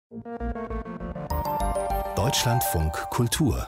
Deutschlandfunk Kultur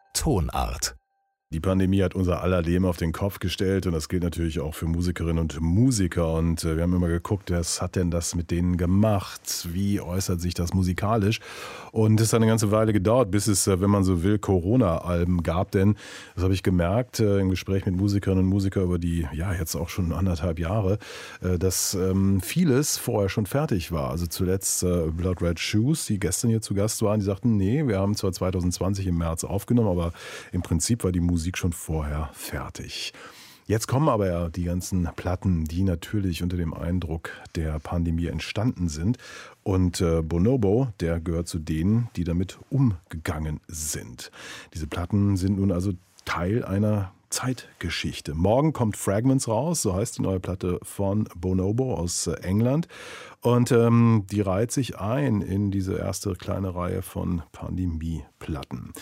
Tonart. Die Pandemie hat unser aller Leben auf den Kopf gestellt und das gilt natürlich auch für Musikerinnen und Musiker. Und wir haben immer geguckt, was hat denn das mit denen gemacht? Wie äußert sich das musikalisch? Und es hat eine ganze Weile gedauert, bis es, wenn man so will, Corona-Alben gab. Denn, das habe ich gemerkt im Gespräch mit Musikerinnen und Musikern über die, jetzt auch schon 1,5 Jahre, dass vieles vorher schon fertig war. Also zuletzt Blood Red Shoes, die gestern hier zu Gast waren, die sagten, nee, wir haben zwar 2020 im März aufgenommen, aber im Prinzip war die Musik schon vorher fertig. Jetzt kommen aber ja die ganzen Platten, die natürlich unter dem Eindruck der Pandemie entstanden sind. Und Bonobo, der gehört zu denen, die damit umgegangen sind. Diese Platten sind nun also Teil einer Zeitgeschichte. Morgen kommt Fragments raus, so heißt die neue Platte von Bonobo aus England. Und die reiht sich ein in diese erste kleine Reihe von Pandemie-Platten.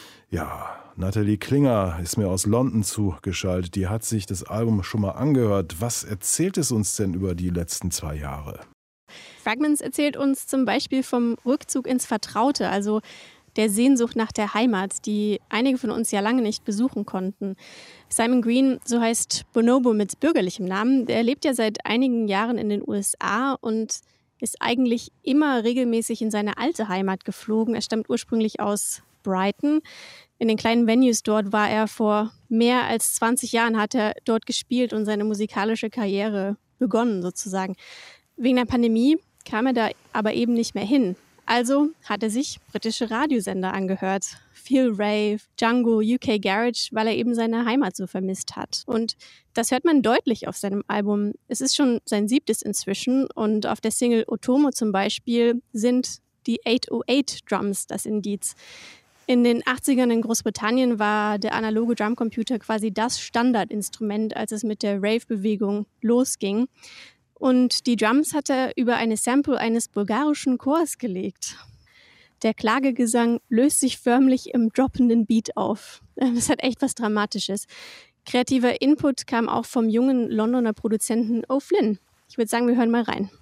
Ja, Nathalie Klinger ist mir aus London zugeschaltet. Die hat sich das Album schon mal angehört. Was erzählt es uns denn über die letzten 2 Jahre? Fragments erzählt uns zum Beispiel vom Rückzug ins Vertraute, also der Sehnsucht nach der Heimat, die einige von uns ja lange nicht besuchen konnten. Simon Green, so heißt Bonobo mit bürgerlichem Namen, der lebt ja seit einigen Jahren in den USA und ist eigentlich immer regelmäßig in seine alte Heimat geflogen. Er stammt ursprünglich aus Brighton. In den kleinen Venues dort war er vor mehr als 20 Jahren, hat er dort gespielt und seine musikalische Karriere begonnen sozusagen. Wegen der Pandemie kam er da aber eben nicht mehr hin. Also hat er sich britische Radiosender angehört. Feel Rave, Django, UK Garage, weil er eben seine Heimat so vermisst hat. Und das hört man deutlich auf seinem Album. Es ist schon sein 7. inzwischen und auf der Single Otomo zum Beispiel sind die 808 Drums das Indiz. In den 80ern in Großbritannien war der analoge Drumcomputer quasi das Standardinstrument, als es mit der Rave-Bewegung losging. Und die Drums hat er über eine Sample eines bulgarischen Chors gelegt. Der Klagegesang löst sich förmlich im droppenden Beat auf. Das hat echt was Dramatisches. Kreativer Input kam auch vom jungen Londoner Produzenten O'Flynn. Ich würde sagen, wir hören mal rein.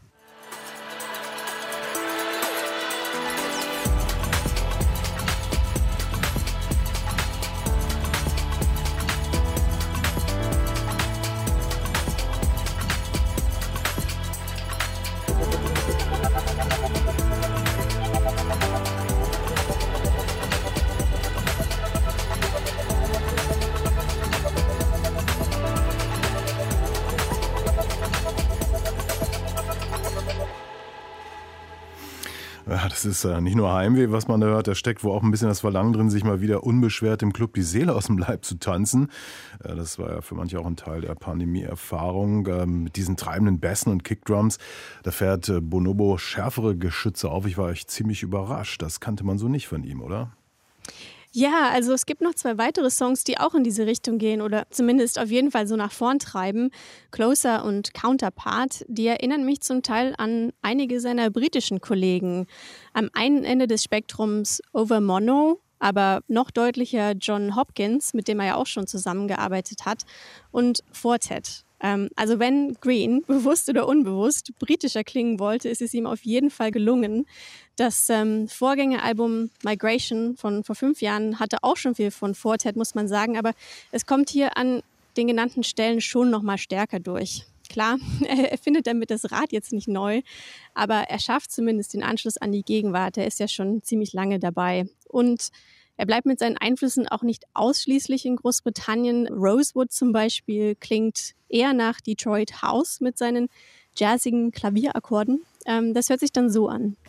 Ja, das ist nicht nur Heimweh, was man da hört, da steckt wohl auch ein bisschen das Verlangen drin, sich mal wieder unbeschwert im Club die Seele aus dem Leib zu tanzen. Das war ja für manche auch ein Teil der Pandemie-Erfahrung. Mit diesen treibenden Bässen und Kickdrums, da fährt Bonobo schärfere Geschütze auf. Ich war echt ziemlich überrascht. Das kannte man so nicht von ihm, oder? Ja, also es gibt noch 2 weitere Songs, die auch in diese Richtung gehen oder zumindest auf jeden Fall so nach vorn treiben. Closer und Counterpart, die erinnern mich zum Teil an einige seiner britischen Kollegen. Am einen Ende des Spektrums Over Mono, aber noch deutlicher John Hopkins, mit dem er ja auch schon zusammengearbeitet hat, und Fortet. Also wenn Green, bewusst oder unbewusst, britischer klingen wollte, ist es ihm auf jeden Fall gelungen. Das Vorgängeralbum Migration von vor 5 Jahren hatte auch schon viel von Fortet, muss man sagen, aber es kommt hier an den genannten Stellen schon noch mal stärker durch. Klar, er findet damit das Rad jetzt nicht neu, aber er schafft zumindest den Anschluss an die Gegenwart. Er ist ja schon ziemlich lange dabei. Und er bleibt mit seinen Einflüssen auch nicht ausschließlich in Großbritannien. Rosewood zum Beispiel klingt eher nach Detroit House mit seinen jazzigen Klavierakkorden. Das hört sich dann so an.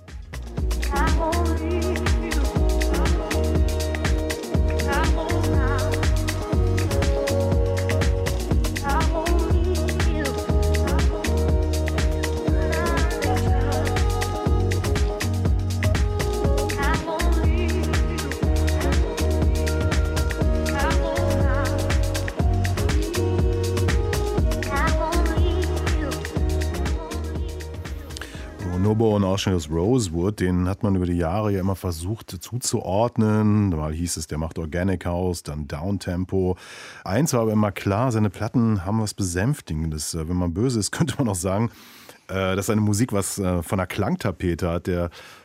Bonobo und Ausschnitt aus Rosewood, den hat man über die Jahre ja immer versucht zuzuordnen. Mal hieß es, der macht Organic House, dann Downtempo. Eins war aber immer klar, seine Platten haben was Besänftigendes. Wenn man böse ist, könnte man auch sagen, dass seine Musik was von einer Klangtapete hat. Der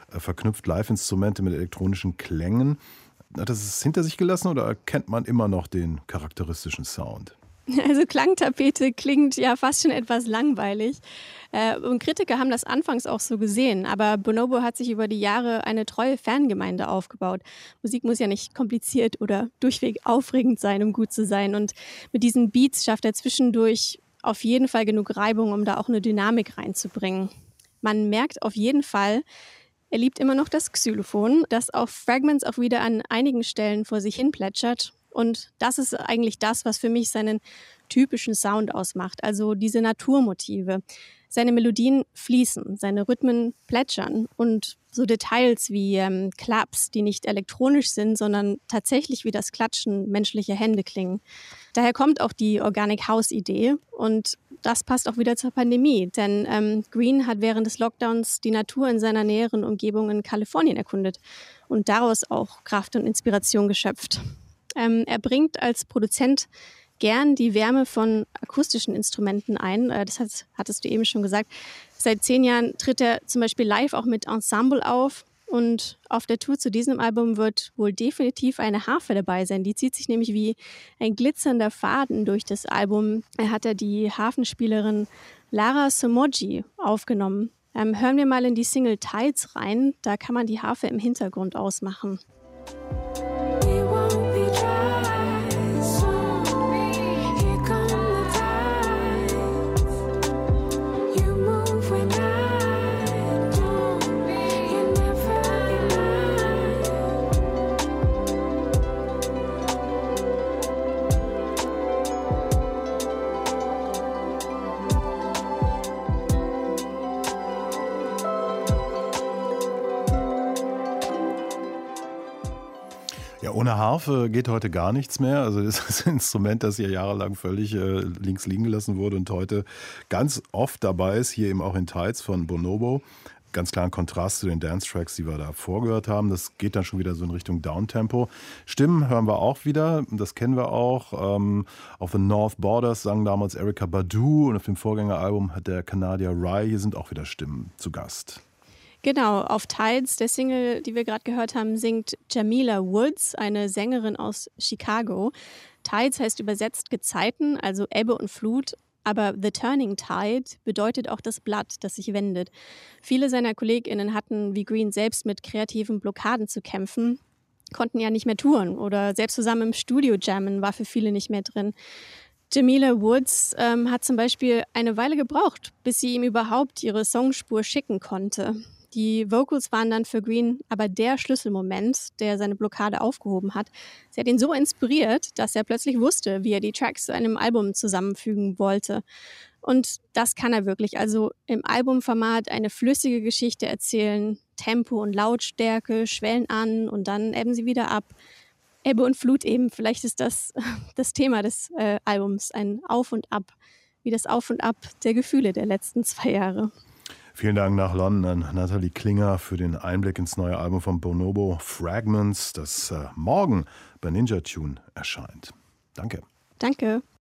verknüpft Live-Instrumente mit elektronischen Klängen. Hat das es hinter sich gelassen oder erkennt man immer noch den charakteristischen Sound? Also Klangtapete klingt ja fast schon etwas langweilig. Und Kritiker haben das anfangs auch so gesehen. Aber Bonobo hat sich über die Jahre eine treue Fangemeinde aufgebaut. Musik muss ja nicht kompliziert oder durchweg aufregend sein, um gut zu sein. Und mit diesen Beats schafft er zwischendurch auf jeden Fall genug Reibung, um da auch eine Dynamik reinzubringen. Man merkt auf jeden Fall, er liebt immer noch das Xylophon, das auf Fragments auch wieder an einigen Stellen vor sich hin plätschert. Und das ist eigentlich das, was für mich seinen typischen Sound ausmacht, also diese Naturmotive. Seine Melodien fließen, seine Rhythmen plätschern und so Details wie Claps, die nicht elektronisch sind, sondern tatsächlich wie das Klatschen menschlicher Hände klingen. Daher kommt auch die Organic House-Idee und das passt auch wieder zur Pandemie, denn Green hat während des Lockdowns die Natur in seiner näheren Umgebung in Kalifornien erkundet und daraus auch Kraft und Inspiration geschöpft. Er bringt als Produzent gern die Wärme von akustischen Instrumenten ein. Das hattest du eben schon gesagt. Seit 10 Jahren tritt er zum Beispiel live auch mit Ensemble auf. Und auf der Tour zu diesem Album wird wohl definitiv eine Harfe dabei sein. Die zieht sich nämlich wie ein glitzernder Faden durch das Album. Er hat die Harfenspielerin Lara Somoji aufgenommen. Hören wir mal in die Single Tides rein. Da kann man die Harfe im Hintergrund ausmachen. Ja, ohne Harfe geht heute gar nichts mehr. Also das ist ein Instrument, das ja jahrelang völlig links liegen gelassen wurde und heute ganz oft dabei ist, hier eben auch in Tides von Bonobo. Ganz klar ein Kontrast zu den Dance-Tracks, die wir da vorgehört haben. Das geht dann schon wieder so in Richtung Downtempo. Stimmen hören wir auch wieder, das kennen wir auch. Auf The North Borders sang damals Erykah Badu und auf dem Vorgängeralbum hat der Kanadier Rye. Hier sind auch wieder Stimmen zu Gast. Genau, auf Tides, der Single, die wir gerade gehört haben, singt Jamila Woods, eine Sängerin aus Chicago. Tides heißt übersetzt Gezeiten, also Ebbe und Flut. Aber The Turning Tide bedeutet auch das Blatt, das sich wendet. Viele seiner KollegInnen hatten wie Green selbst mit kreativen Blockaden zu kämpfen, konnten ja nicht mehr touren oder selbst zusammen im Studio jammen war für viele nicht mehr drin. Jamila Woods hat zum Beispiel eine Weile gebraucht, bis sie ihm überhaupt ihre Songspur schicken konnte. Die Vocals waren dann für Green aber der Schlüsselmoment, der seine Blockade aufgehoben hat. Sie hat ihn so inspiriert, dass er plötzlich wusste, wie er die Tracks zu einem Album zusammenfügen wollte. Und das kann er wirklich. Also im Albumformat eine flüssige Geschichte erzählen, Tempo und Lautstärke schwellen an und dann ebben sie wieder ab. Ebbe und Flut eben, vielleicht ist das das Thema des Albums, ein Auf und Ab, wie das Auf und Ab der Gefühle der letzten 2 Jahre. Vielen Dank nach London an Nathalie Klinger für den Einblick ins neue Album von Bonobo, Fragments, das morgen bei Ninja Tune erscheint. Danke. Danke.